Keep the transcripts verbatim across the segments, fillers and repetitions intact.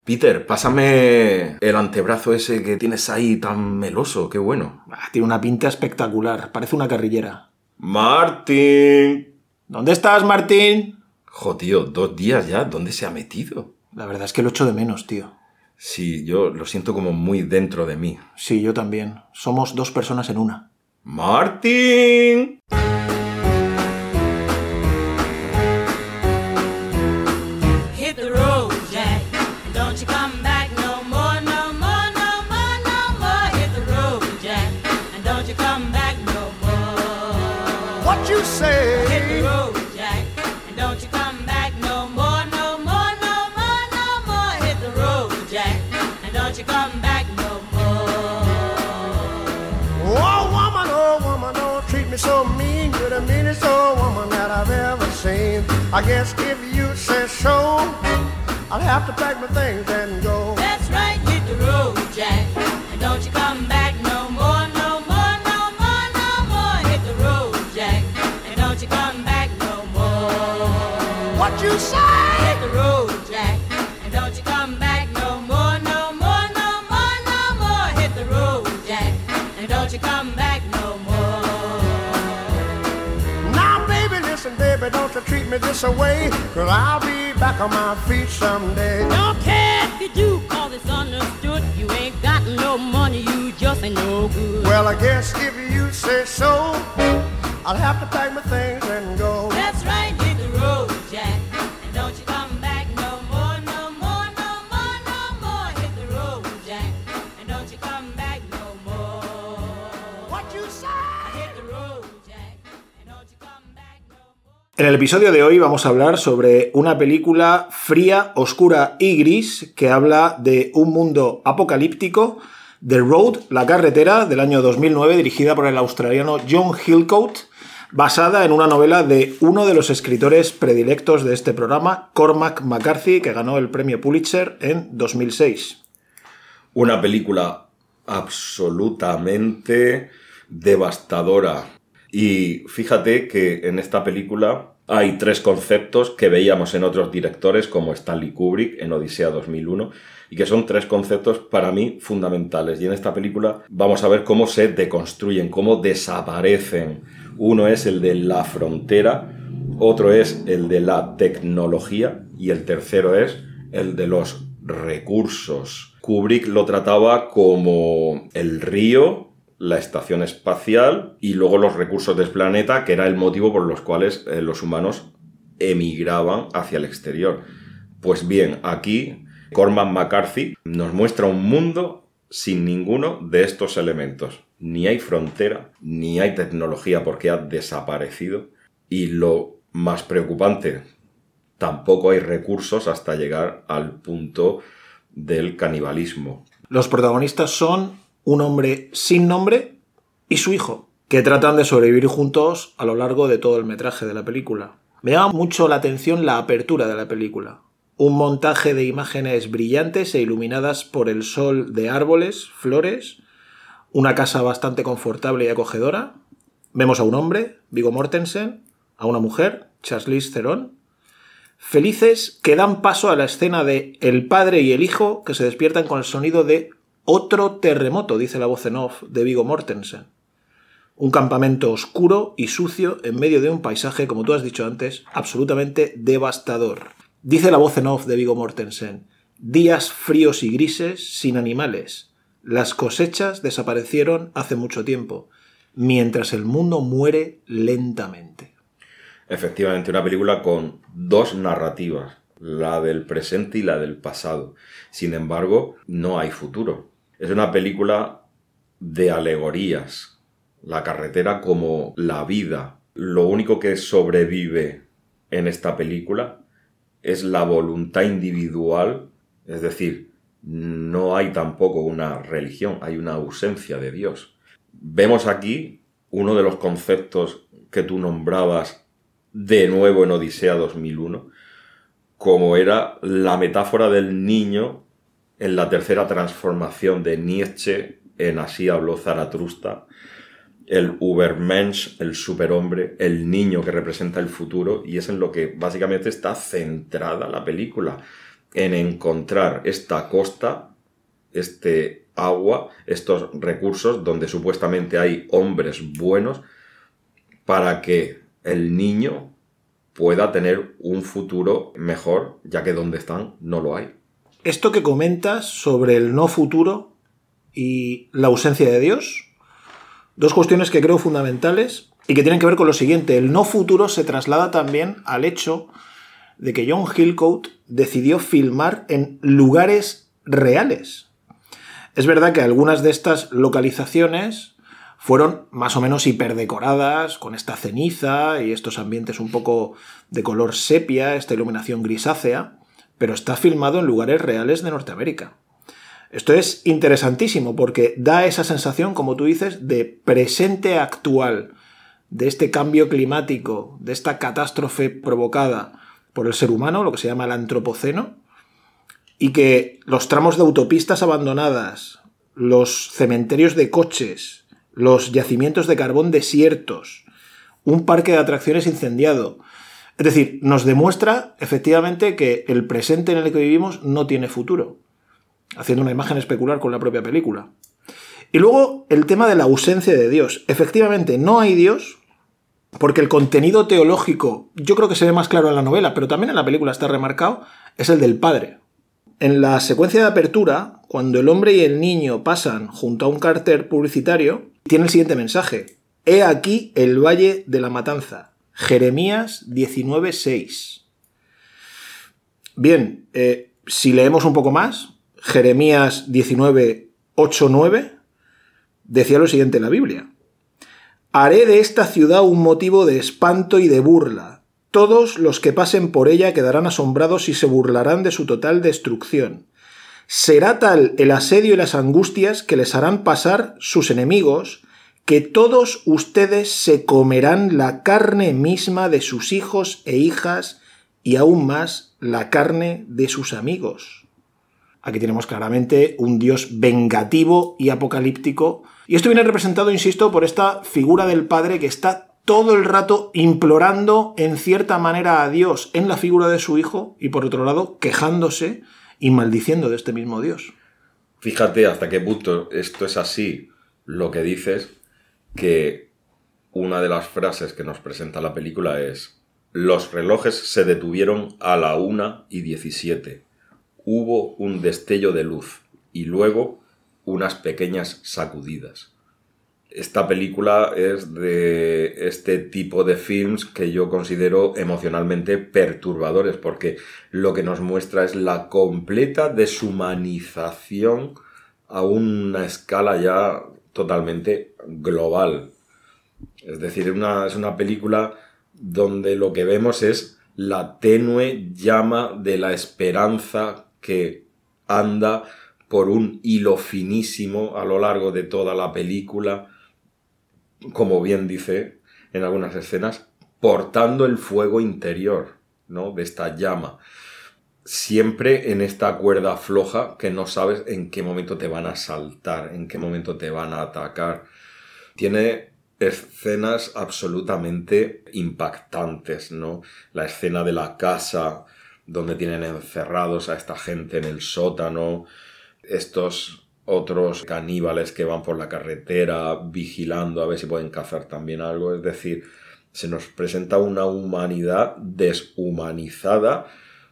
Peter, pásame el antebrazo ese que tienes ahí tan meloso, qué bueno. Ah, tiene una pinta espectacular, parece una carrillera. ¡Martín! ¿Dónde estás, Martín? Jo, tío, dos días ya, ¿dónde se ha metido? La verdad es que lo echo de menos, tío. Sí, yo lo siento como muy dentro de mí. Sí, yo también. Somos dos personas en una. ¡Martín! Hit the road, Jack. Don't you come back no more, no more, no more, no more. Hit the road, Jack. And don't you come back no more. What you say? Hit the road, Jack. And don't you come back no more, no more, no more, no more. Hit the road, Jack. And don't you come back no more. Oh, woman, oh, woman, don't treat me so mean. You're the meanest old woman that I've ever seen. I guess if you say so, I'll have to pack my things and go. That's right, hit the road, Jack. And don't you come back no more, no more, no more, no more. Hit the road, Jack. And don't you come back no more. What you say? Hit the road, Jack. And don't you come back no more, no more, no more, no more. Hit the road, Jack. And don't you come back no more. Now, baby, listen, baby, don't you treat me this away, 'cause I'll be back on my feet someday. Don't care if you do, cause it's understood. You ain't got no money, you just ain't no good. Well, I guess if you say so, I'll have to pack my things and go. That's right, hit the road, Jack. And don't you come back no more, no more, no more, no more. Hit the road, Jack. And don't you come back no more. What you say? Hit the road, Jack. And don't you come back no more. En el episodio de hoy vamos a hablar sobre una película fría, oscura y gris que habla de un mundo apocalíptico, The Road, La Carretera, del año dos mil nueve, dirigida por el australiano John Hillcoat, basada en una novela de uno de los escritores predilectos de este programa, Cormac McCarthy, que ganó el premio Pulitzer en dos mil seis. Una película absolutamente devastadora. Y fíjate que en esta película hay tres conceptos que veíamos en otros directores como Stanley Kubrick en Odisea dos mil uno y que son tres conceptos para mí fundamentales. Y en esta película vamos a ver cómo se deconstruyen, cómo desaparecen. Uno es el de la frontera, otro es el de la tecnología y el tercero es el de los recursos. Kubrick lo trataba como el río, la estación espacial y luego los recursos del planeta, que era el motivo por los cuales eh, los humanos emigraban hacia el exterior. Pues bien, aquí Cormac McCarthy nos muestra un mundo sin ninguno de estos elementos. Ni hay frontera, ni hay tecnología porque ha desaparecido. Y lo más preocupante, tampoco hay recursos hasta llegar al punto del canibalismo. Los protagonistas son un hombre sin nombre y su hijo, que tratan de sobrevivir juntos a lo largo de todo el metraje de la película. Me llama mucho la atención la apertura de la película. Un montaje de imágenes brillantes e iluminadas por el sol de árboles, flores, una casa bastante confortable y acogedora. Vemos a un hombre, Viggo Mortensen, a una mujer, Charlize Theron, felices, que dan paso a la escena de el padre y el hijo que se despiertan con el sonido de otro terremoto, dice la voz en off de Viggo Mortensen. Un campamento oscuro y sucio en medio de un paisaje, como tú has dicho antes, absolutamente devastador. Dice la voz en off de Viggo Mortensen: días fríos y grises, sin animales. Las cosechas desaparecieron hace mucho tiempo, mientras el mundo muere lentamente. Efectivamente, una película con dos narrativas, la del presente y la del pasado. Sin embargo, no hay futuro. Es una película de alegorías. La carretera como la vida. Lo único que sobrevive en esta película es la voluntad individual, es decir, no hay tampoco una religión, hay una ausencia de Dios. Vemos aquí uno de los conceptos que tú nombrabas de nuevo en Odisea dos mil uno, como era la metáfora del niño en la tercera transformación de Nietzsche en Así habló Zaratustra, el Übermensch, el superhombre, el niño que representa el futuro, y es en lo que básicamente está centrada la película. en encontrar esta costa, este agua, estos recursos donde supuestamente hay hombres buenos para que el niño pueda tener un futuro mejor, ya que donde están no lo hay. Esto que comentas sobre el no futuro y la ausencia de Dios, dos cuestiones que creo fundamentales y que tienen que ver con lo siguiente. El no futuro se traslada también al hecho de que John Hillcoat decidió filmar en lugares reales. Es verdad que algunas de estas localizaciones fueron más o menos hiperdecoradas, con esta ceniza y estos ambientes un poco de color sepia, esta iluminación grisácea, pero está filmado en lugares reales de Norteamérica. Esto es interesantísimo porque da esa sensación, como tú dices, de presente actual, de este cambio climático, de esta catástrofe provocada por el ser humano, lo que se llama el antropoceno, y que los tramos de autopistas abandonadas, los cementerios de coches, los yacimientos de carbón desiertos, un parque de atracciones incendiado. Es decir, nos demuestra efectivamente que el presente en el que vivimos no tiene futuro, haciendo una imagen especular con la propia película. Y luego el tema de la ausencia de Dios. Efectivamente, no hay Dios, porque el contenido teológico, yo creo que se ve más claro en la novela, pero también en la película está remarcado, es el del padre. En la secuencia de apertura, cuando el hombre y el niño pasan junto a un cartel publicitario, tiene el siguiente mensaje: He aquí el valle de la matanza. Jeremías diecinueve seis. Bien, eh, si leemos un poco más, Jeremías diecinueve ocho nueve decía lo siguiente en la Biblia: Haré de esta ciudad un motivo de espanto y de burla. Todos los que pasen por ella quedarán asombrados y se burlarán de su total destrucción. Será tal el asedio y las angustias que les harán pasar sus enemigos, que todos ustedes se comerán la carne misma de sus hijos e hijas y aún más la carne de sus amigos. Aquí tenemos claramente un Dios vengativo y apocalíptico. Y esto viene representado, insisto, por esta figura del padre que está todo el rato implorando en cierta manera a Dios en la figura de su hijo y por otro lado quejándose y maldiciendo de este mismo Dios. Fíjate hasta qué punto esto es así, lo que dices, que una de las frases que nos presenta la película es: los relojes se detuvieron a la una y diecisiete. Hubo un destello de luz y luego unas pequeñas sacudidas. Esta película es de este tipo de films que yo considero emocionalmente perturbadores, porque lo que nos muestra es la completa deshumanización a una escala ya totalmente global. Es decir, una, es una película donde lo que vemos es la tenue llama de la esperanza que anda por un hilo finísimo a lo largo de toda la película, como bien dice en algunas escenas, portando el fuego interior, ¿no?, de esta llama. Siempre en esta cuerda floja que no sabes en qué momento te van a saltar, en qué momento te van a atacar. Tiene escenas absolutamente impactantes, ¿no? La escena de la casa donde tienen encerrados a esta gente en el sótano, estos otros caníbales que van por la carretera vigilando a ver si pueden cazar también algo. Es decir, se nos presenta una humanidad deshumanizada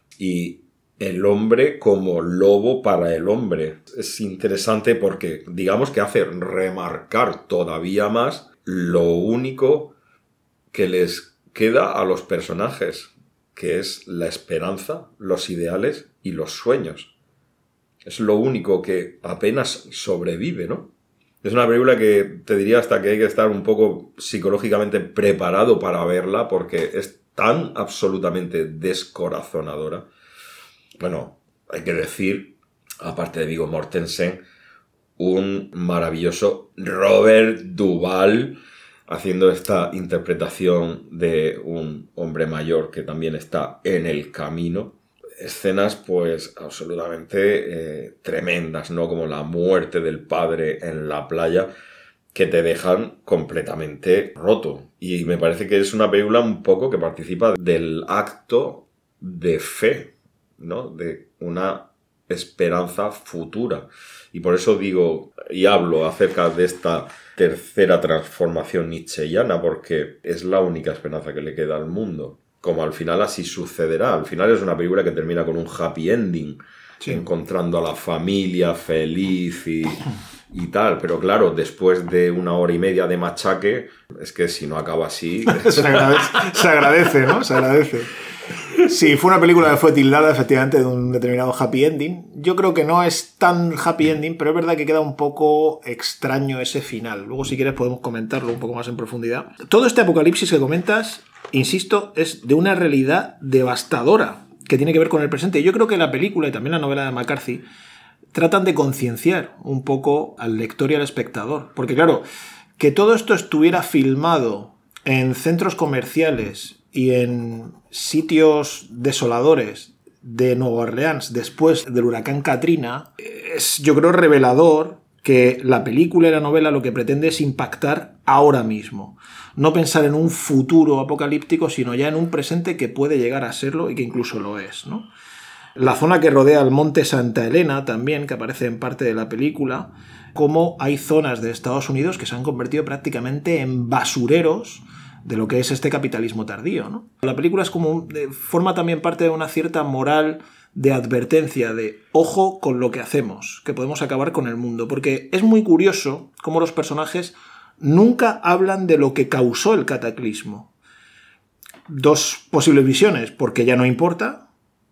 y el hombre como lobo para el hombre. Es interesante porque digamos que hace remarcar todavía más lo único que les queda a los personajes, que es la esperanza, los ideales y los sueños. Es lo único que apenas sobrevive, ¿no? Es una película que te diría hasta que hay que estar un poco psicológicamente preparado para verla porque es tan absolutamente descorazonadora. Bueno, hay que decir, aparte de Viggo Mortensen, un maravilloso Robert Duvall haciendo esta interpretación de un hombre mayor que también está en el camino. Escenas pues absolutamente eh, tremendas, ¿no? Como la muerte del padre en la playa, que te dejan completamente roto. Y me parece que es una película un poco que participa del acto de fe ¿no? De una esperanza futura. Y por eso digo y hablo acerca de esta tercera transformación nietzscheyana, porque es la única esperanza que le queda al mundo. Como al final así sucederá. Al final es una película que termina con un happy ending, sí, encontrando a la familia feliz y, y tal. Pero claro, después de una hora y media de machaque, es que si no acaba así... se, agradece, se agradece, ¿no? Se agradece. Sí, fue una película que fue tildada efectivamente de un determinado happy ending. Yo creo que no es tan happy ending, pero es verdad que queda un poco extraño ese final. Luego, si quieres, podemos comentarlo un poco más en profundidad. Todo este apocalipsis que comentas, insisto, es de una realidad devastadora que tiene que ver con el presente. Yo creo que la película y también la novela de McCarthy tratan de concienciar un poco al lector y al espectador. Porque claro, que todo esto estuviera filmado en centros comerciales y en sitios desoladores de Nueva Orleans después del huracán Katrina, es, yo creo, revelador que la película y la novela lo que pretende es impactar ahora mismo. No pensar en un futuro apocalíptico, sino ya en un presente que puede llegar a serlo y que incluso lo es, ¿no? La zona que rodea el monte Santa Elena también, que aparece en parte de la película, como hay zonas de Estados Unidos que se han convertido prácticamente en basureros de lo que es este capitalismo tardío, ¿no? La película es como un, forma también parte de una cierta moral de advertencia de ojo con lo que hacemos, que podemos acabar con el mundo, porque es muy curioso cómo los personajes nunca hablan de lo que causó el cataclismo. Dos posibles visiones, porque ya no importa,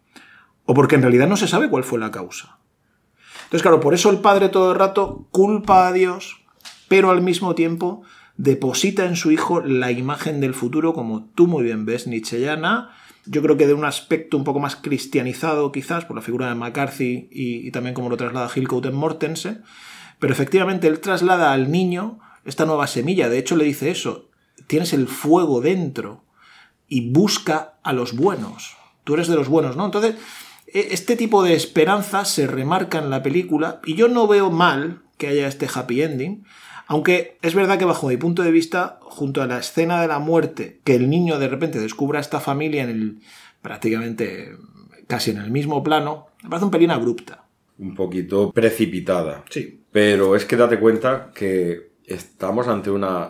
o porque en realidad no se sabe cuál fue la causa. Entonces, claro, por eso el padre todo el rato culpa a Dios, pero al mismo tiempo deposita en su hijo la imagen del futuro, como tú muy bien ves, nietzscheyana. Yo creo que de un aspecto un poco más cristianizado, quizás, por la figura de McCarthy y, y también como lo traslada Hillcoat en Mortensen. Pero efectivamente él traslada al niño esta nueva semilla. De hecho, le dice eso: tienes el fuego dentro y busca a los buenos. Tú eres de los buenos, ¿no? Entonces, este tipo de esperanza se remarca en la película y yo no veo mal que haya este happy ending. Aunque es verdad que bajo mi punto de vista, junto a la escena de la muerte, que el niño de repente descubra a esta familia en el prácticamente casi en el mismo plano, me parece un pelín abrupta. Un poquito precipitada. Sí. Pero es que date cuenta que estamos ante una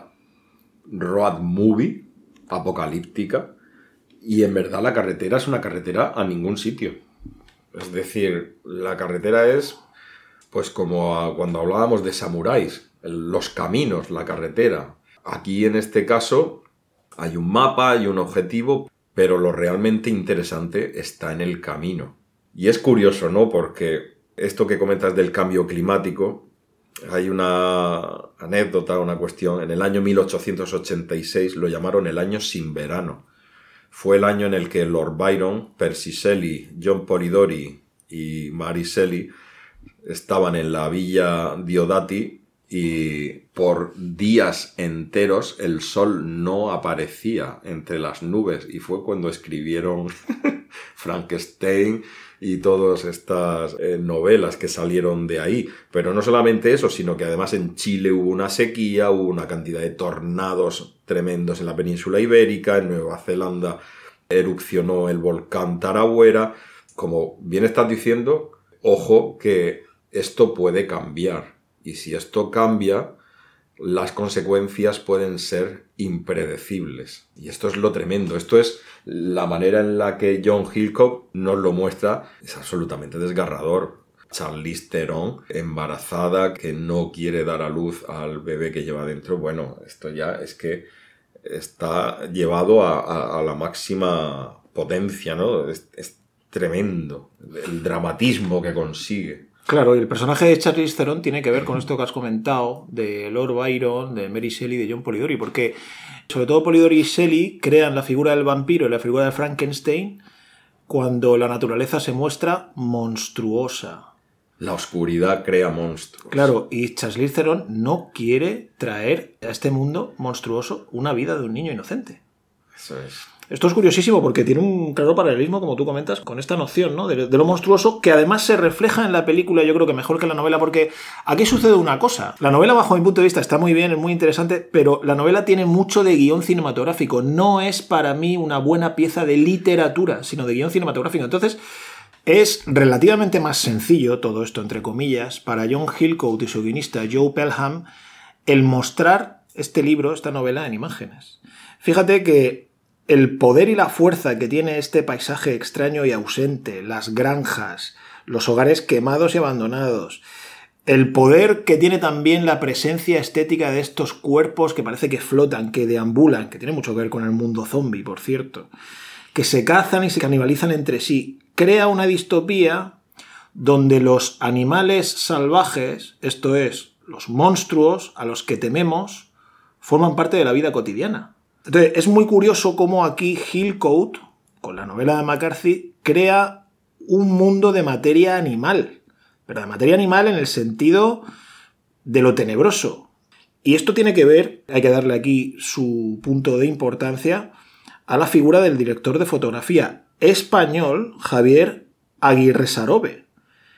road movie apocalíptica y en verdad la carretera es una carretera a ningún sitio. Es decir, la carretera es pues como a, cuando hablábamos de samuráis. Los caminos, la carretera. Aquí en este caso hay un mapa, hay un objetivo, pero lo realmente interesante está en el camino. Y es curioso, ¿no? Porque esto que comentas del cambio climático, hay una anécdota, una cuestión. En el año mil ochocientos ochenta y seis lo llamaron el año sin verano. Fue el año en el que Lord Byron, Percy Shelley, John Polidori y Mary Shelley estaban en la villa Diodati y por días enteros el sol no aparecía entre las nubes y fue cuando escribieron Frankenstein y todas estas eh, novelas que salieron de ahí. Pero no solamente eso, sino que además en Chile hubo una sequía, hubo una cantidad de tornados tremendos en la península ibérica, en Nueva Zelanda erupcionó el volcán Tarawera. Como bien estás diciendo, ojo que esto puede cambiar. Y si esto cambia, las consecuencias pueden ser impredecibles. Y esto es lo tremendo. Esto es la manera en la que John Hillcoat nos lo muestra. Es absolutamente desgarrador. Charlize Theron, embarazada, que no quiere dar a luz al bebé que lleva dentro. Bueno, esto ya es que está llevado a, a, a la máxima potencia, ¿no? Es, es tremendo el dramatismo que consigue. Claro, y el personaje de Charlize Theron tiene que ver con esto que has comentado, de Lord Byron, de Mary Shelley, de John Polidori, porque sobre todo Polidori y Shelley crean la figura del vampiro y la figura de Frankenstein cuando la naturaleza se muestra monstruosa. La oscuridad crea monstruos. Claro, y Charlize Theron no quiere traer a este mundo monstruoso una vida de un niño inocente. Eso es. Esto es curiosísimo porque tiene un claro paralelismo, como tú comentas, con esta noción, ¿no? de, de lo monstruoso, que además se refleja en la película, yo creo que mejor que en la novela, porque aquí sucede una cosa. La novela, bajo mi punto de vista, está muy bien, es muy interesante, pero la novela tiene mucho de guión cinematográfico. No es para mí una buena pieza de literatura, sino de guión cinematográfico. Entonces, Es relativamente más sencillo, todo esto entre comillas, para John Hillcoat y su guionista Joe Pelham el mostrar este libro, esta novela en imágenes. Fíjate que el poder y la fuerza que tiene este paisaje extraño y ausente, las granjas, los hogares quemados y abandonados, el poder que tiene también la presencia estética de estos cuerpos que parece que flotan, que deambulan, que tiene mucho que ver con el mundo zombie, por cierto, que se cazan y se canibalizan entre sí, crea una distopía donde los animales salvajes, esto es, los monstruos a los que tememos, forman parte de la vida cotidiana. Entonces, es muy curioso cómo aquí Hillcoat, con la novela de McCarthy, crea un mundo de materia animal, pero de materia animal en el sentido de lo tenebroso. Y esto tiene que ver, hay que darle aquí su punto de importancia, a la figura del director de fotografía español, Javier Aguirre Sarobe,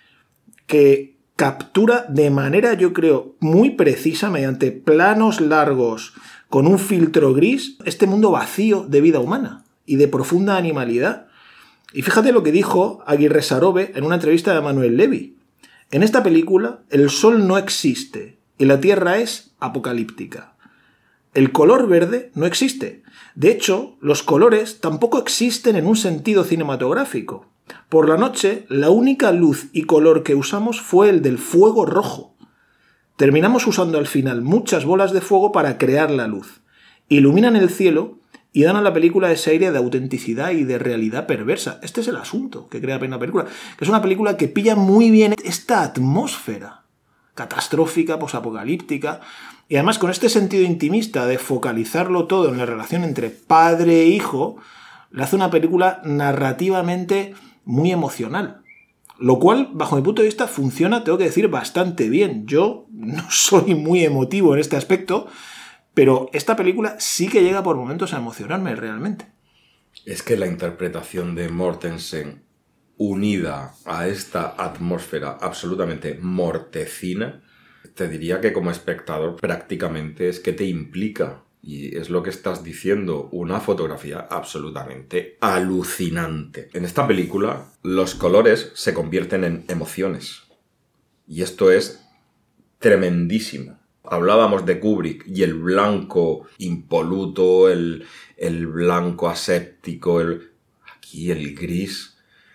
que captura de manera, yo creo, muy precisa, mediante planos largos, con un filtro gris, este mundo vacío de vida humana y de profunda animalidad. Y fíjate lo que dijo Aguirre Sarobe en una entrevista de Manuel Levy. En esta película, el sol no existe y la tierra es apocalíptica. El color verde no existe. De hecho, los colores tampoco existen en un sentido cinematográfico. Por la noche, la única luz y color que usamos fue el del fuego rojo. Terminamos usando al final muchas bolas de fuego para crear la luz. Iluminan el cielo y dan a la película ese aire de autenticidad y de realidad perversa. Este es el asunto que crea la película. Que es una película que pilla muy bien esta atmósfera catastrófica, posapocalíptica, y además con este sentido intimista de focalizarlo todo en la relación entre padre e hijo, le hace una película narrativamente muy emocional. Lo cual, bajo mi punto de vista, funciona, tengo que decir, bastante bien. Yo no soy muy emotivo en este aspecto, pero esta película sí que llega por momentos a emocionarme realmente. Es que la interpretación de Mortensen, unida a esta atmósfera absolutamente mortecina, te diría que como espectador prácticamente es que te implica. Y es lo que estás diciendo, una fotografía absolutamente alucinante. En esta película, los colores se convierten en emociones. Y esto es tremendísimo. Hablábamos de Kubrick y el blanco impoluto, el, el blanco aséptico, el, aquí el gris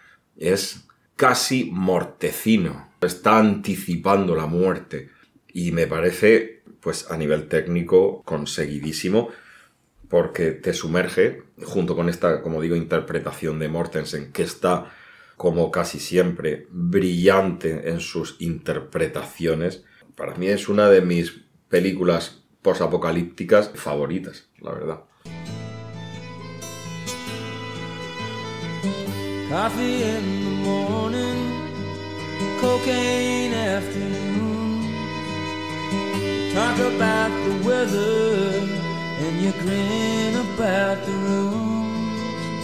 es casi mortecino. Está anticipando la muerte. Y me parece, pues a nivel técnico, conseguidísimo, porque te sumerge, junto con esta, como digo, interpretación de Mortensen, que está, como casi siempre, brillante en sus interpretaciones. Para mí es una de mis películas posapocalípticas favoritas, la verdad. Coffee in the morning, cocaine afternoon. Talk about the weather and you grin about the room.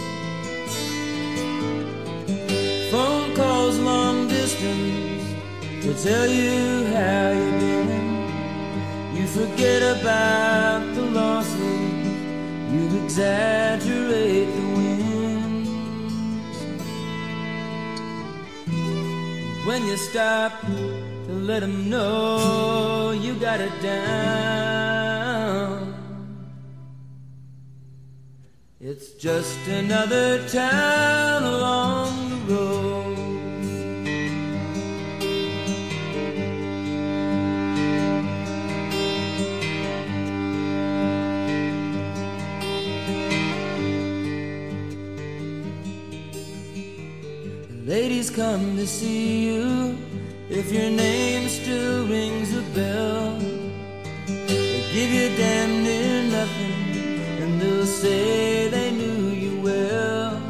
Phone calls long distance to tell you how you've been. You forget about the losses, you exaggerate the wins. When you stop to let them know you got it down, it's just another town along the road. The ladies come to see you if your name still rings a bell. They give you damn near nothing, and they'll say they knew you well.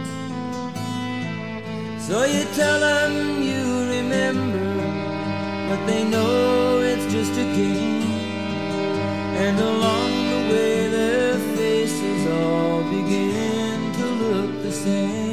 So you tell them you remember, but they know it's just a game. And along the way their faces all begin to look the same.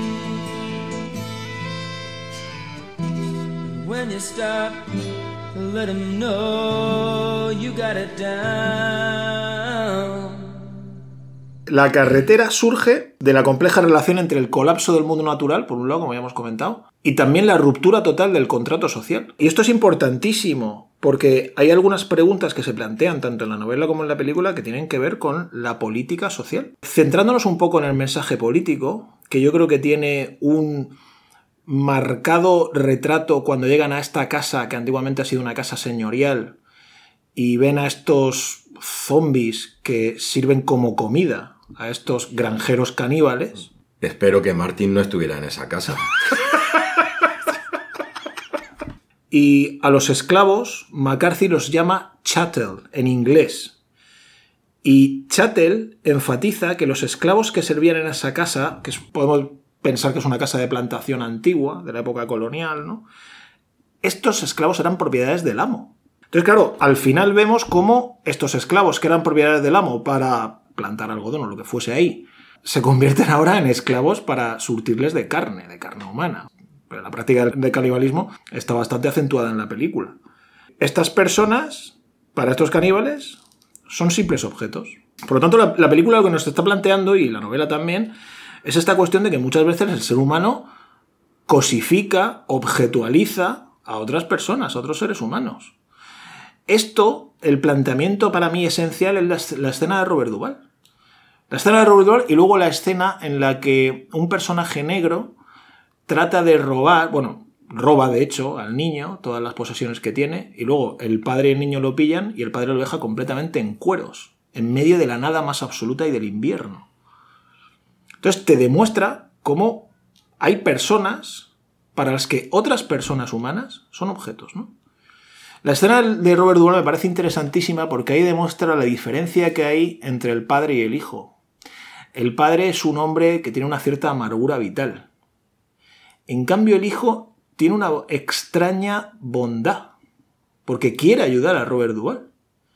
When you stop to let them know you got it down. La carretera surge de la compleja relación entre el colapso del mundo natural, por un lado, como ya hemos comentado, y también la ruptura total del contrato social. Y esto es importantísimo, porque hay algunas preguntas que se plantean tanto en la novela como en la película que tienen que ver con la política social. Centrándonos un poco en el mensaje político, que yo creo que tiene un marcado retrato cuando llegan a esta casa, que antiguamente ha sido una casa señorial, y ven a estos zombies que sirven como comida a estos granjeros caníbales. Espero que Martin no estuviera en esa casa. Y a los esclavos, McCarthy los llama chattel, en inglés. Y chattel enfatiza que los esclavos que servían en esa casa, que podemos pensar que es una casa de plantación antigua, de la época colonial, ¿no? Estos esclavos eran propiedades del amo. Entonces, claro, al final vemos cómo estos esclavos que eran propiedades del amo para plantar algodón o lo que fuese ahí, se convierten ahora en esclavos para surtirles de carne, de carne humana. Pero la práctica de canibalismo está bastante acentuada en la película. Estas personas, para estos caníbales, son simples objetos. Por lo tanto, la, la película lo que nos está planteando, y la novela también, es esta cuestión de que muchas veces el ser humano cosifica, objetualiza a otras personas, a otros seres humanos. Esto, el planteamiento para mí esencial es la, la escena de Robert Duvall. La escena de Robert Duvall y luego la escena en la que un personaje negro trata de robar, bueno, roba de hecho al niño todas las posesiones que tiene, y luego el padre y el niño lo pillan y el padre lo deja completamente en cueros, en medio de la nada más absoluta y del invierno. Entonces te demuestra cómo hay personas para las que otras personas humanas son objetos, ¿no? La escena de Robert Duvall me parece interesantísima porque ahí demuestra la diferencia que hay entre el padre y el hijo. El padre es un hombre que tiene una cierta amargura vital. En cambio, el hijo tiene una extraña bondad, porque quiere ayudar a Robert Duvall.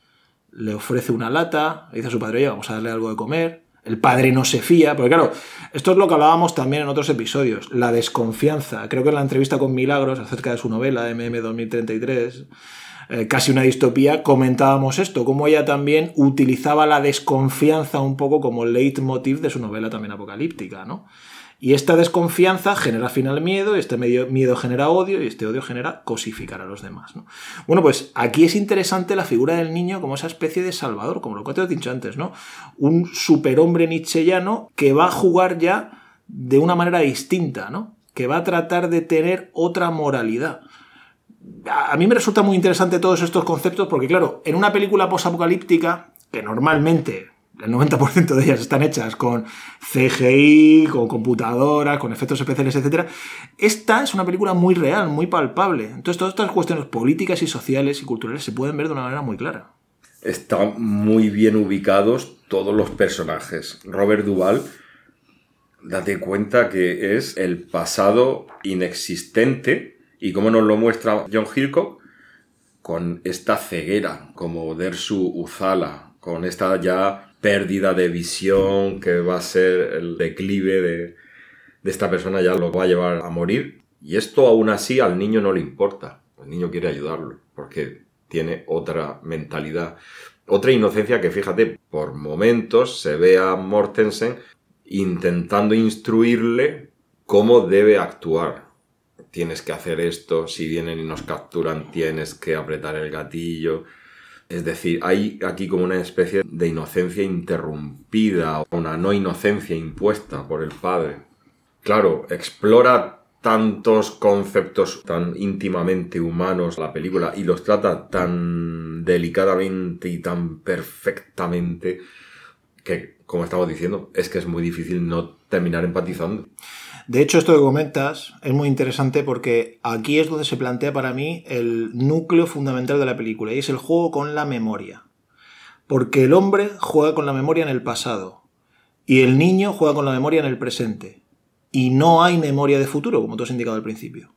Le ofrece una lata, le dice a su padre, oye, vamos a darle algo de comer. El padre no se fía, porque claro, esto es lo que hablábamos también en otros episodios, la desconfianza. Creo que en la entrevista con Milagros, acerca de su novela, M M dos mil treinta y tres, eh, casi una distopía, comentábamos esto, cómo ella también utilizaba la desconfianza un poco como leitmotiv de su novela también apocalíptica, ¿no? Y esta desconfianza genera al final miedo, y este miedo genera odio, y este odio genera cosificar a los demás, ¿no? Bueno, pues aquí es interesante la figura del niño como esa especie de salvador, como lo que te he dicho antes, ¿no? Un superhombre nietzscheyano que va a jugar ya de una manera distinta, ¿no? Que va a tratar de tener otra moralidad. A mí me resulta muy interesante todos estos conceptos porque, claro, en una película posapocalíptica, que normalmente el noventa por ciento de ellas están hechas con C G I, con computadoras, con efectos especiales, etcétera. Esta es una película muy real, muy palpable. Entonces, todas estas cuestiones políticas y sociales y culturales se pueden ver de una manera muy clara. Están muy bien ubicados todos los personajes. Robert Duvall, date cuenta que es el pasado inexistente, y como nos lo muestra John Hillcoat, con esta ceguera, como Dersu Uzala, con esta ya pérdida de visión que va a ser el declive de, de esta persona, ya lo va a llevar a morir. Y esto aún así al niño no le importa. El niño quiere ayudarlo porque tiene otra mentalidad, otra inocencia que, fíjate, por momentos se ve a Mortensen intentando instruirle cómo debe actuar. Tienes que hacer esto, si vienen y nos capturan tienes que apretar el gatillo. Es decir, hay aquí como una especie de inocencia interrumpida, una no inocencia impuesta por el padre. Claro, explora tantos conceptos tan íntimamente humanos la película y los trata tan delicadamente y tan perfectamente que, como estamos diciendo, es que es muy difícil no terminar empatizando. De hecho, esto que comentas es muy interesante porque aquí es donde se plantea para mí el núcleo fundamental de la película, y es el juego con la memoria. Porque el hombre juega con la memoria en el pasado y el niño juega con la memoria en el presente. Y no hay memoria de futuro, como tú has indicado al principio.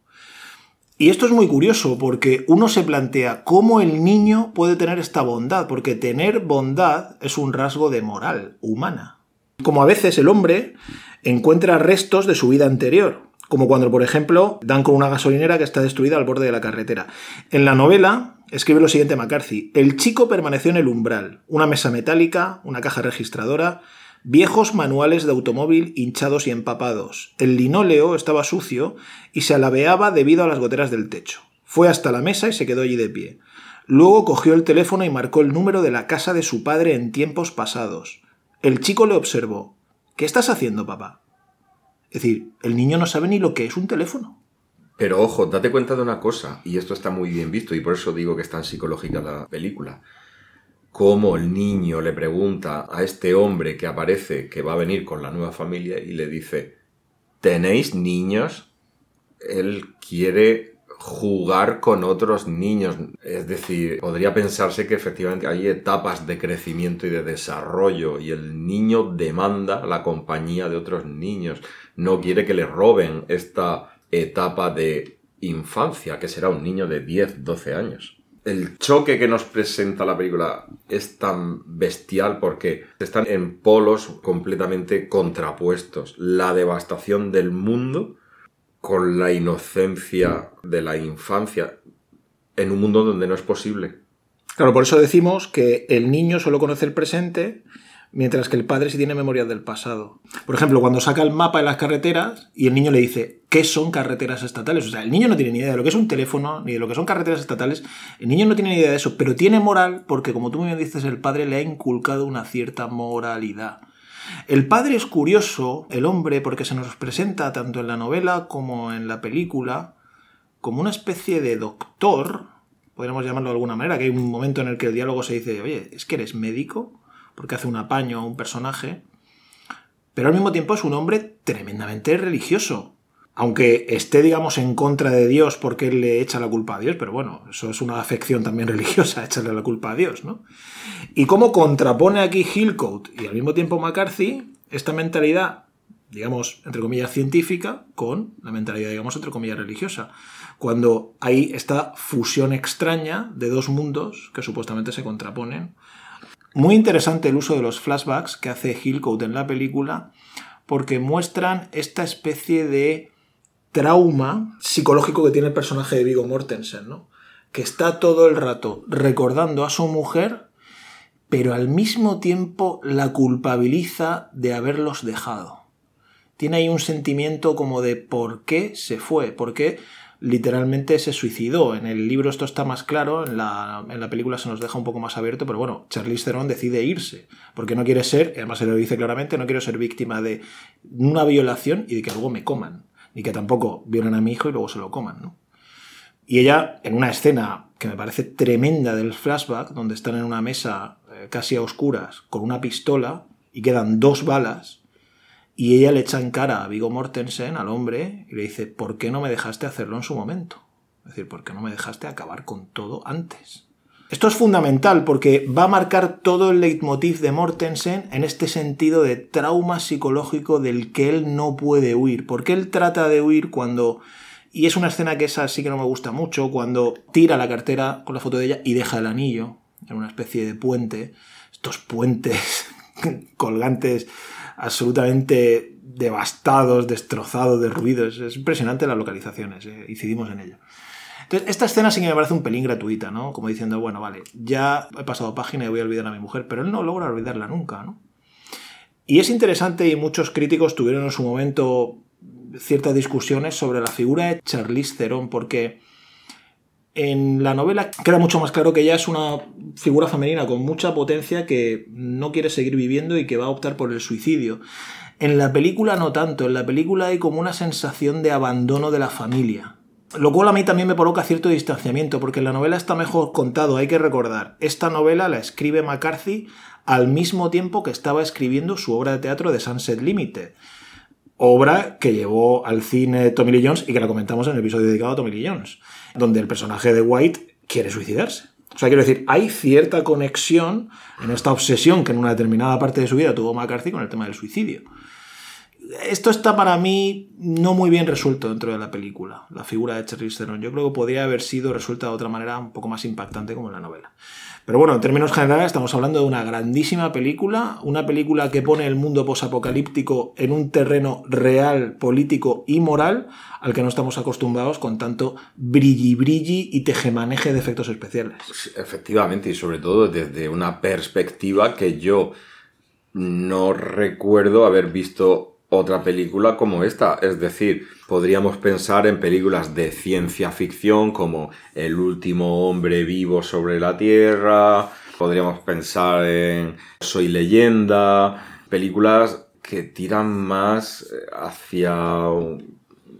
Y esto es muy curioso porque uno se plantea cómo el niño puede tener esta bondad, porque tener bondad es un rasgo de moral humana. Como a veces el hombre encuentra restos de su vida anterior, como cuando, por ejemplo, dan con una gasolinera que está destruida al borde de la carretera. En la novela escribe lo siguiente McCarthy: el chico permaneció en el umbral, una mesa metálica, una caja registradora, Viejos manuales de automóvil hinchados y empapados. El linóleo estaba sucio y se alabeaba debido a las goteras del techo. Fue hasta la mesa y se quedó allí de pie. Luego cogió el teléfono y marcó el número de la casa de su padre en tiempos pasados. El chico le observó. ¿Qué estás haciendo, papá? Es decir, el niño no sabe ni lo que es un teléfono. Pero ojo, date cuenta de una cosa, y esto está muy bien visto, y por eso digo que es tan psicológica la película. Cómo el niño le pregunta a este hombre que aparece, que va a venir con la nueva familia, y le dice, ¿tenéis niños? Él quiere jugar con otros niños. Es decir, podría pensarse que efectivamente hay etapas de crecimiento y de desarrollo, y el niño demanda la compañía de otros niños. No quiere que le roben esta etapa de infancia, que será un niño de diez, doce años. El choque que nos presenta la película es tan bestial porque están en polos completamente contrapuestos. La devastación del mundo con la inocencia de la infancia en un mundo donde no es posible. Claro, por eso decimos que el niño solo conoce el presente, mientras que el padre sí tiene memoria del pasado. Por ejemplo, cuando saca el mapa de las carreteras y el niño le dice ¿qué son carreteras estatales? O sea, el niño no tiene ni idea de lo que es un teléfono, ni de lo que son carreteras estatales. El niño no tiene ni idea de eso, pero tiene moral porque, como tú muy bien dices, el padre le ha inculcado una cierta moralidad. El padre es curioso, el hombre, porque se nos presenta tanto en la novela como en la película como una especie de doctor, podríamos llamarlo de alguna manera, que hay un momento en el que el diálogo se dice, oye, ¿es que eres médico? Porque hace un apaño a un personaje, pero al mismo tiempo es un hombre tremendamente religioso, aunque esté, digamos, en contra de Dios porque él le echa la culpa a Dios, pero bueno, eso es una afección también religiosa, echarle la culpa a Dios, ¿no? Y cómo contrapone aquí Hillcoat y al mismo tiempo McCarthy esta mentalidad, digamos, entre comillas, científica, con la mentalidad, digamos, entre comillas, religiosa, cuando hay esta fusión extraña de dos mundos que supuestamente se contraponen. Muy interesante el uso de los flashbacks que hace Hillcoat en la película porque muestran esta especie de trauma psicológico que tiene el personaje de Viggo Mortensen, ¿no? Que está todo el rato recordando a su mujer, pero al mismo tiempo la culpabiliza de haberlos dejado. Tiene ahí un sentimiento como de por qué se fue, por qué literalmente se suicidó. En el libro esto está más claro, en la, en la película se nos deja un poco más abierto, pero bueno, Charlize Theron decide irse, porque no quiere ser, además se lo dice claramente, no quiero ser víctima de una violación y de que luego me coman, ni que tampoco violen a mi hijo y luego se lo coman, ¿no? Y ella, en una escena que me parece tremenda del flashback, donde están en una mesa eh, casi a oscuras, con una pistola, y quedan dos balas, y ella le echa en cara a Viggo Mortensen, al hombre, y le dice, ¿por qué no me dejaste hacerlo en su momento? Es decir, ¿por qué no me dejaste acabar con todo antes? Esto es fundamental porque va a marcar todo el leitmotiv de Mortensen en este sentido de trauma psicológico del que él no puede huir. Porque él trata de huir cuando... Y es una escena que esa sí que no me gusta mucho, cuando tira la cartera con la foto de ella y deja el anillo en una especie de puente. Estos puentes colgantes absolutamente devastados, destrozados, derruidos. Es impresionante las localizaciones, ¿eh? Incidimos en ello. Entonces, esta escena sí que me parece un pelín gratuita, ¿no? Como diciendo, bueno, vale, ya he pasado página y voy a olvidar a mi mujer, pero él no logra olvidarla nunca, ¿no? Y es interesante, y muchos críticos tuvieron en su momento ciertas discusiones sobre la figura de Charlize Theron, porque en la novela queda mucho más claro que ella es una figura femenina con mucha potencia que no quiere seguir viviendo y que va a optar por el suicidio. En la película no tanto, en la película hay como una sensación de abandono de la familia. Lo cual a mí también me provoca cierto distanciamiento, porque en la novela está mejor contado, hay que recordar. Esta novela la escribe McCarthy al mismo tiempo que estaba escribiendo su obra de teatro de Sunset Limited. Obra que llevó al cine Tommy Lee Jones y que la comentamos en el episodio dedicado a Tommy Lee Jones, donde el personaje de White quiere suicidarse. O sea, quiero decir, hay cierta conexión en esta obsesión que en una determinada parte de su vida tuvo McCarthy con el tema del suicidio. Esto está para mí no muy bien resuelto dentro de la película, la figura de Charlize Theron. Yo creo que podría haber sido resuelta de otra manera un poco más impactante como en la novela. Pero bueno, en términos generales estamos hablando de una grandísima película, una película que pone el mundo posapocalíptico en un terreno real, político y moral al que no estamos acostumbrados con tanto brilli brilli y tejemaneje de efectos especiales. Efectivamente, y sobre todo desde una perspectiva que yo no recuerdo haber visto otra película como esta. Es decir, podríamos pensar en películas de ciencia ficción como El último hombre vivo sobre la Tierra, podríamos pensar en Soy Leyenda, películas que tiran más hacia un,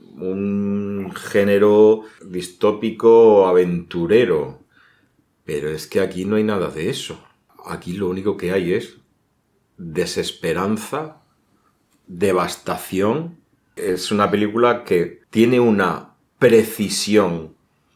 un género distópico aventurero. Pero es que aquí no hay nada de eso. Aquí lo único que hay es desesperanza, devastación. Es una película que tiene una precisión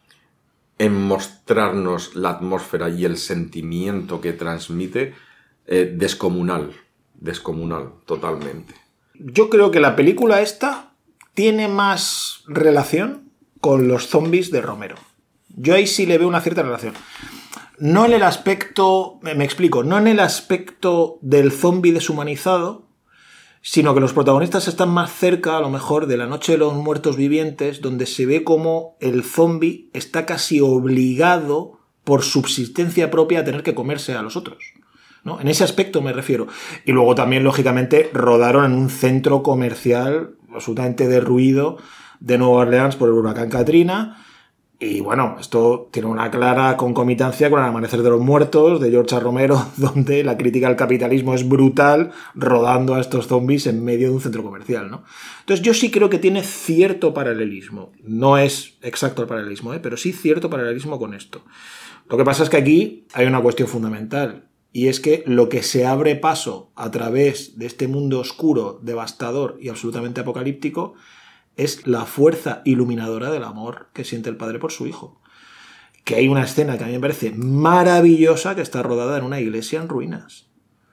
en mostrarnos la atmósfera y el sentimiento que transmite eh, descomunal, descomunal, totalmente. Yo creo que la película esta tiene más relación con los zombies de Romero. Yo ahí sí le veo una cierta relación. No en el aspecto, me explico, no en el aspecto del zombie deshumanizado, sino que los protagonistas están más cerca, a lo mejor, de La noche de los muertos vivientes, donde se ve como el zombie está casi obligado por subsistencia propia a tener que comerse a los otros, ¿no? En ese aspecto me refiero. Y luego también, lógicamente, rodaron en un centro comercial absolutamente derruido de Nueva Orleans por el huracán Katrina. Y bueno, esto tiene una clara concomitancia con El amanecer de los muertos de George A. Romero, donde la crítica al capitalismo es brutal, rodando a estos zombies en medio de un centro comercial, ¿no? Entonces yo sí creo que tiene cierto paralelismo. No es exacto el paralelismo, ¿eh? Pero sí cierto paralelismo con esto. Lo que pasa es que aquí hay una cuestión fundamental, y es que lo que se abre paso a través de este mundo oscuro, devastador y absolutamente apocalíptico es la fuerza iluminadora del amor que siente el padre por su hijo. Que hay una escena que a mí me parece maravillosa que está rodada en una iglesia en ruinas,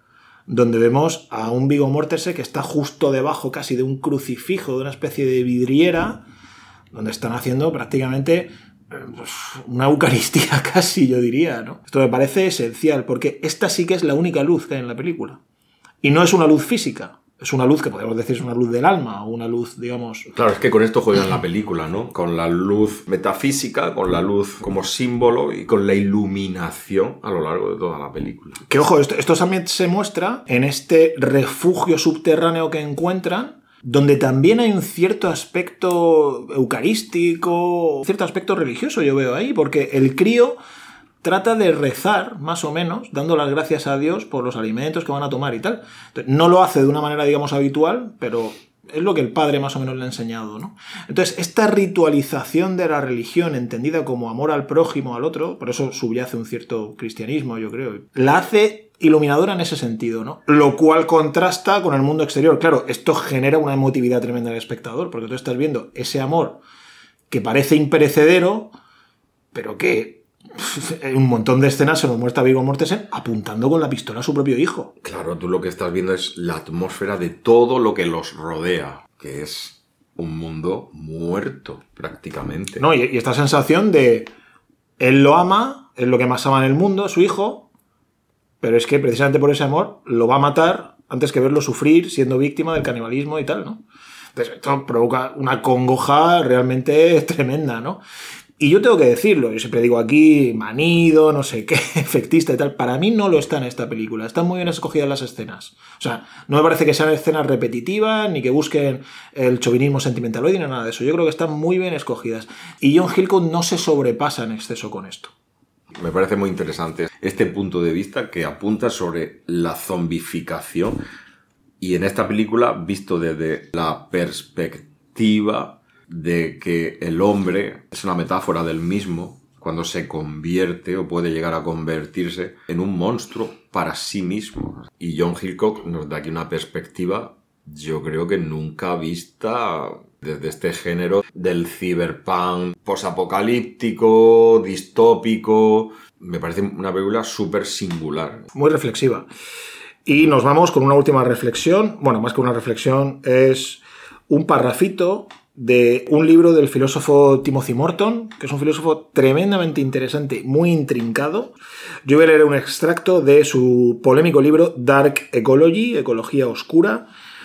donde vemos a un Viggo Mortensen que está justo debajo casi de un crucifijo, de una especie de vidriera, donde están haciendo prácticamente pues, una eucaristía casi, yo diría, ¿no? Esto me parece esencial, porque esta sí que es la única luz que hay en la película. Y no es una luz física. Es una luz que podemos decir es una luz del alma, o una luz, digamos... Claro, es que con esto juegan la película, ¿no? Con la luz metafísica, con la luz como símbolo y con la iluminación a lo largo de toda la película. Que ojo, esto, esto también se muestra en este refugio subterráneo que encuentran, donde también hay un cierto aspecto eucarístico, un cierto aspecto religioso yo veo ahí, porque el crío trata de rezar, más o menos, dando las gracias a Dios por los alimentos que van a tomar y tal. Entonces, no lo hace de una manera, digamos, habitual, pero es lo que el padre más o menos le ha enseñado, ¿no? Entonces, esta ritualización de la religión, entendida como amor al prójimo, al otro, por eso subyace un cierto cristianismo, yo creo, la hace iluminadora en ese sentido, ¿no? Lo cual contrasta con el mundo exterior. Claro, esto genera una emotividad tremenda en el espectador, porque tú estás viendo ese amor que parece imperecedero, pero que en un montón de escenas se nos muestra a Viggo Mortensen apuntando con la pistola a su propio hijo. Claro, tú lo que estás viendo es la atmósfera de todo lo que los rodea, que es un mundo muerto, prácticamente. No, y, y esta sensación de él lo ama, es lo que más ama en el mundo, su hijo, pero es que precisamente por ese amor lo va a matar antes que verlo sufrir siendo víctima del canibalismo y tal, ¿no? Entonces esto provoca una congoja realmente tremenda, ¿no? Y yo tengo que decirlo, yo siempre digo aquí, manido, no sé qué, efectista y tal. Para mí no lo está en esta película. Están muy bien escogidas las escenas. O sea, no me parece que sean escenas repetitivas, ni que busquen el chauvinismo sentimentaloide, ni nada de eso. Yo creo que están muy bien escogidas. Y John Hillcoat no se sobrepasa en exceso con esto. Me parece muy interesante este punto de vista que apunta sobre la zombificación. Y en esta película, visto desde la perspectiva de que el hombre es una metáfora del mismo cuando se convierte o puede llegar a convertirse en un monstruo para sí mismo. Y John Hillcoat nos da aquí una perspectiva, yo creo que nunca vista desde este género del cyberpunk posapocalíptico, distópico. Me parece una película súper singular. Muy reflexiva. Y nos vamos con una última reflexión. Bueno, más que una reflexión, es un parrafito de un libro del filósofo Timothy Morton, que es un filósofo tremendamente interesante, muy intrincado. Yo voy a leer un extracto de su polémico libro Dark Ecology, Ecología Oscura.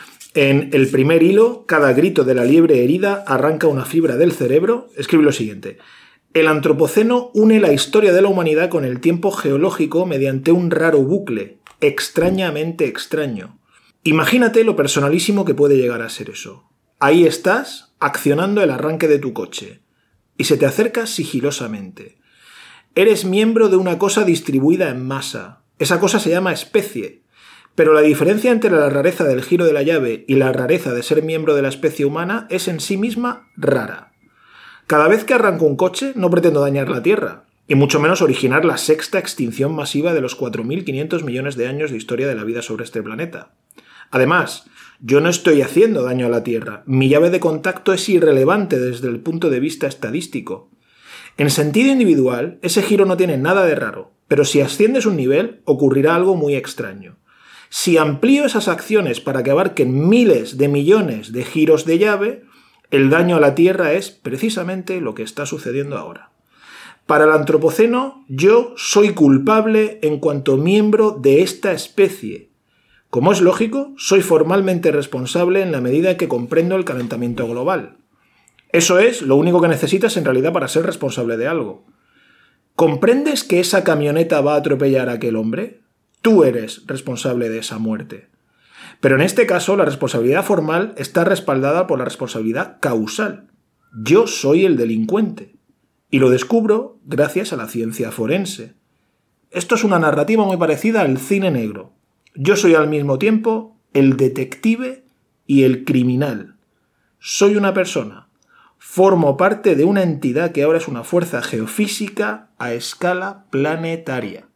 En el primer hilo, cada grito de la liebre herida arranca una fibra del cerebro. Escribe lo siguiente: el antropoceno une la historia de la humanidad con el tiempo geológico mediante un raro bucle. extrañamente extraño. Imagínate lo personalísimo que puede llegar a ser eso. Ahí estás, accionando el arranque de tu coche, y se te acerca sigilosamente. Eres miembro de una cosa distribuida en masa. Esa cosa se llama especie. Pero la diferencia entre la rareza del giro de la llave y la rareza de ser miembro de la especie humana es en sí misma rara. Cada vez que arranco un coche no pretendo dañar la Tierra, y mucho menos originar la sexta extinción masiva de los cuatro mil quinientos millones de años de historia de la vida sobre este planeta. Además, yo no estoy haciendo daño a la Tierra. Mi llave de contacto es irrelevante desde el punto de vista estadístico. En sentido individual, ese giro no tiene nada de raro, pero si asciendes un nivel, ocurrirá algo muy extraño. Si amplío esas acciones para que abarquen miles de millones de giros de llave, el daño a la Tierra es precisamente lo que está sucediendo ahora. Para el antropoceno, yo soy culpable en cuanto miembro de esta especie. Como es lógico, soy formalmente responsable en la medida en que comprendo el calentamiento global. Eso es lo único que necesitas en realidad para ser responsable de algo. ¿Comprendes que esa camioneta va a atropellar a aquel hombre? Tú eres responsable de esa muerte. Pero en este caso, la responsabilidad formal está respaldada por la responsabilidad causal. Yo soy el delincuente. Y lo descubro gracias a la ciencia forense. Esto es una narrativa muy parecida al cine negro. Yo soy al mismo tiempo el detective y el criminal. Soy una persona. Formo parte de una entidad que ahora es una fuerza geofísica a escala planetaria.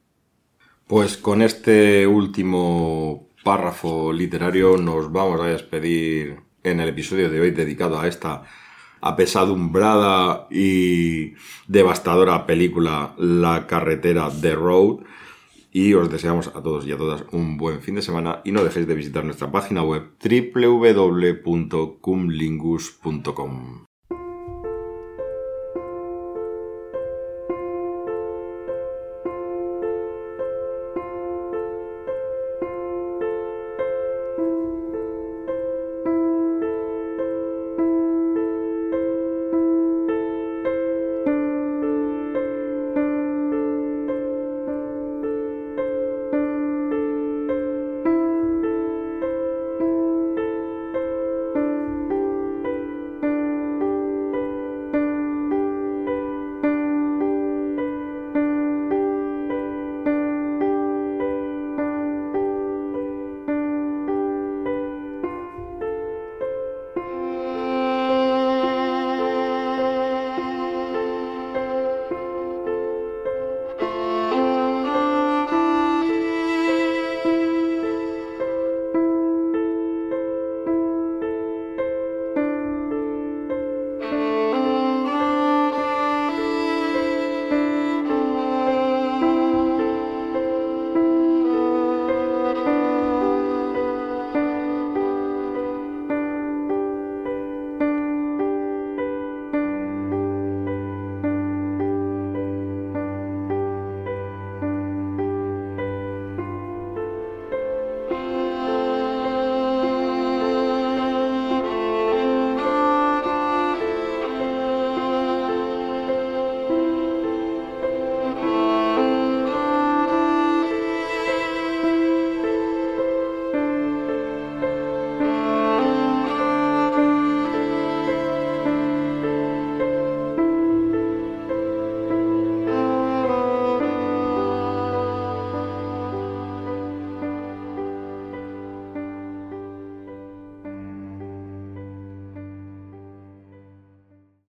Pues con este último párrafo literario nos vamos a despedir en el episodio de hoy dedicado a esta apesadumbrada y devastadora película La carretera The Road, y os deseamos a todos y a todas un buen fin de semana y no dejéis de visitar nuestra página web doble u doble u doble u punto cumlingus punto com.